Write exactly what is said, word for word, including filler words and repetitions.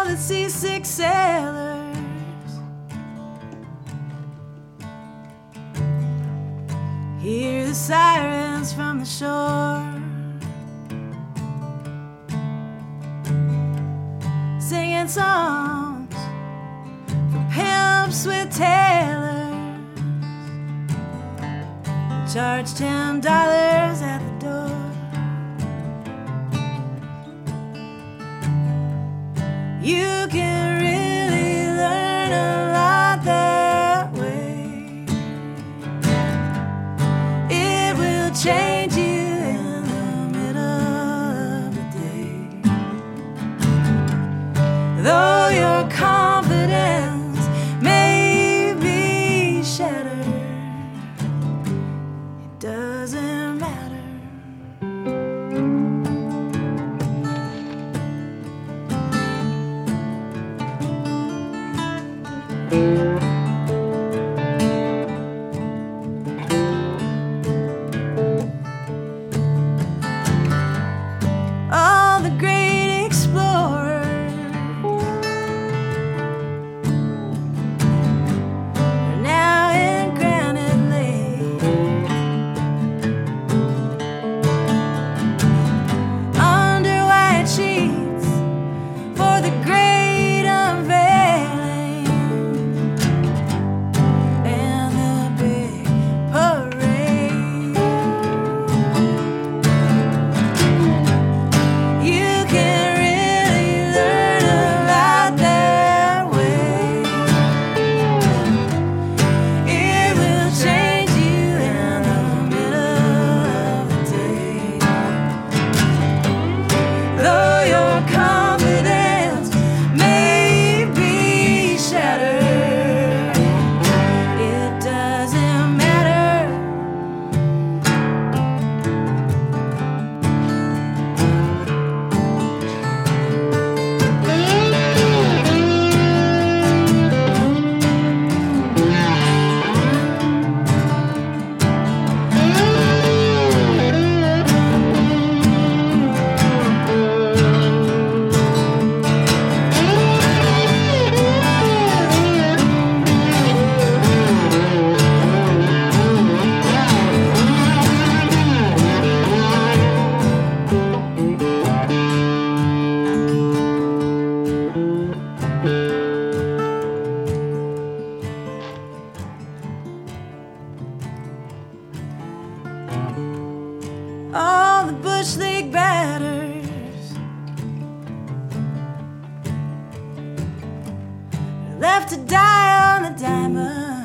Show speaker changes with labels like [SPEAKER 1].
[SPEAKER 1] the seasick sailors. Hear the sirens from the shore, singing songs for pimps with tailors. Charge ten dollars at the door. You can really learn a lot that way. It will change you in the middle of the day. Though your confidence may be shattered, it doesn't matter. All the great explorers are now in Granite Lake, under white sheets for the great unveiling and the big parade. You can really learn a lot that way. It will change you in the middle of the day. Though your confidence may be shattered, it doesn't matter. All the Bush League batters are left to die on the diamond.